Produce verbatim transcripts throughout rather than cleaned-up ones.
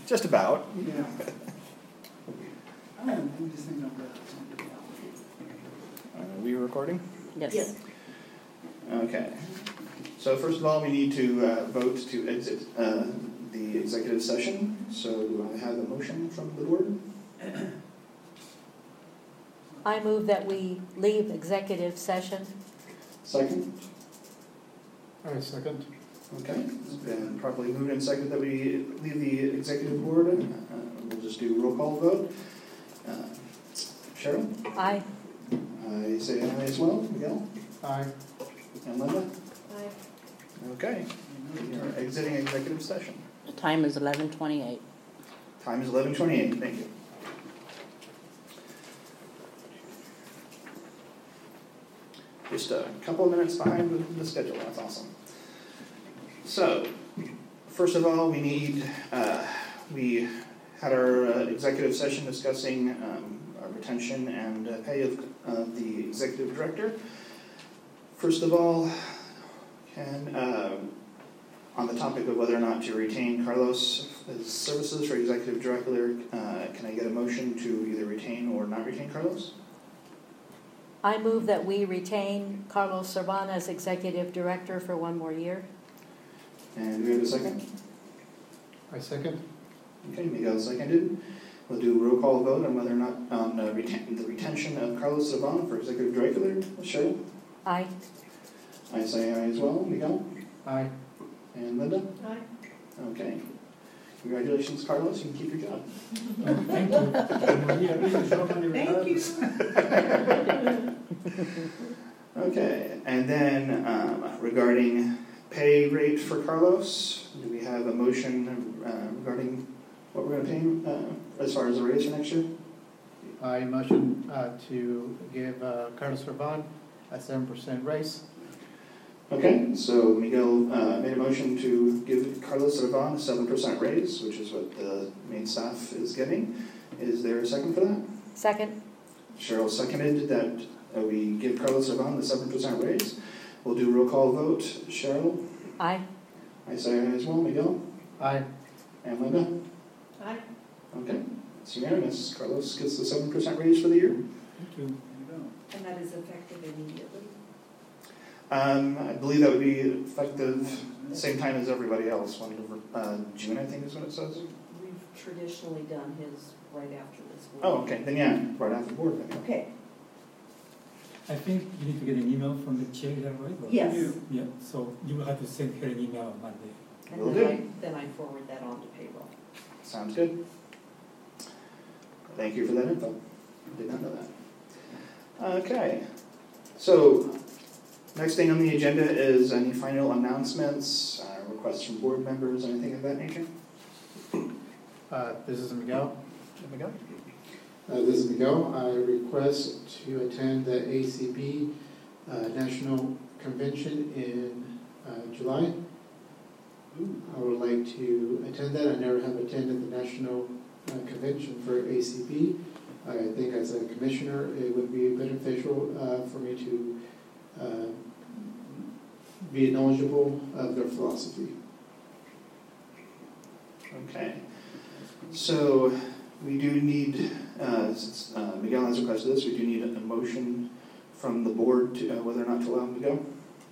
Just about. Yeah. I don't know, we just think of that. Are we recording? Yes. Yes. Okay. So first of all, we need to uh, vote to exit uh, the executive session. So do I have a motion from the board? I move that we leave executive session. Second? I second. Okay. It's been properly moved and seconded that we leave the executive board. Uh, we'll just do a roll call vote. Uh, Cheryl? Aye. I say aye as well. Miguel? Aye. And Linda? Aye. Okay. We are exiting executive session. The time is eleven twenty-eight. Time is eleven twenty-eight. Thank you. Just a couple of minutes behind the, the schedule. That's awesome. So, first of all, we need, uh, we had our uh, executive session discussing um, our retention and uh, pay of uh, the executive director. First of all, can, uh, on the topic of whether or not to retain Carlos' services for executive director, uh, can I get a motion to either retain or not retain Carlos? I move that we retain Carlos Servan as executive director for one more year. And do we have a second? I second. Okay, Miguel seconded. We'll do a roll call vote on whether or not on uh, retain, the retention of Carlos Servan for executive director. Cheryl? Aye. I say aye as well. Miguel? Aye. And Linda? Aye. Okay. Congratulations, Carlos. You can keep your job. Oh, thank you. Thank you. Okay, and then um, regarding pay rate for Carlos, do we have a motion uh, regarding what we're going to pay him uh, as far as the raise for next year? I motion uh, to give uh, Carlos Servan a seven percent raise. Okay, so Miguel uh, made a motion to give Carlos Servan a seven percent raise, which is what the main staff is getting. Is there a second for that? Second. Cheryl seconded that uh, we give Carlos Servan the seven percent raise. We'll do a roll call vote. Cheryl? Aye. I say aye as well. Miguel? Aye. And Linda? Aye. Okay, it's unanimous. Carlos gets the seven percent raise for the year. Thank you. And that is effective immediately? Um, I believe that would be effective same time as everybody else. One uh, June, I think, is what it says. We've traditionally done his right after this week. Oh, okay. Then yeah, right after board meeting. Okay. I think you need to get an email from the chair, is that right? Or- Yes. Yeah, so you will have to send her an email on Monday. And Will then do. I, then I forward that on to payroll. Sounds good. Thank you for that info. Did not know that. Okay. So, next thing on the agenda is any final announcements, uh, requests from board members, anything of that nature? Uh, this is Miguel. Miguel? Uh, this is Miguel. I request to attend the A C B uh, National Convention in uh, July. I would like to attend that. I never have attended the National uh, Convention for A C B. I think as a commissioner it would be beneficial uh, for me to uh, be knowledgeable of their philosophy. Okay. So, we do need, uh, since uh, Miguel has requested this, we do need a motion from the board to uh, whether or not to allow him to go.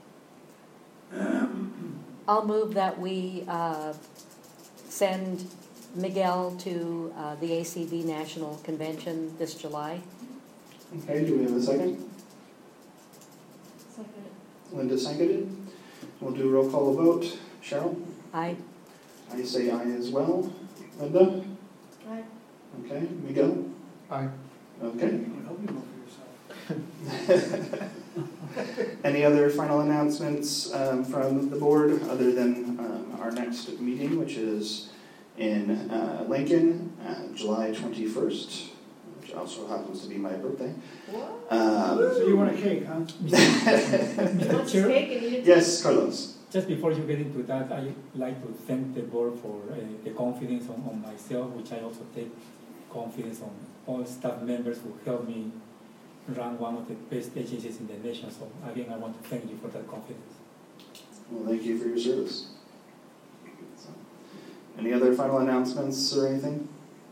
I'll move that we uh, send Miguel to uh, the A C B National Convention this July. Okay, do we have a second? Second. Linda seconded. We'll do a roll call vote. Cheryl? Aye. I say aye as well. Linda? Aye. Okay. Miguel? Aye. Okay. I hope you vote for yourself. Any other final announcements um, from the board other than um, our next meeting, which is in uh, Lincoln, uh, July twenty-first, which also happens to be my birthday. What? Um, So you want a cake, huh? Mister Let's Chair, take and eat it. yes, Carlos. just before you get into that, I'd like to thank the board for uh, the confidence on, on myself, which I also take confidence on all staff members who helped me run one of the best agencies in the nation. So again, I want to thank you for that confidence. Well, thank you for your service. So, any Any other final announcements or anything?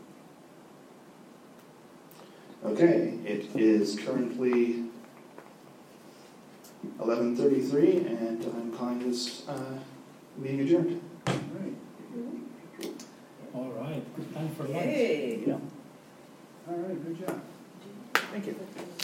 Okay, it is currently eleven thirty-three, and I'm calling this uh, meeting adjourned. All right, All right, good time for lunch. Yay. all right, good job. Thank you.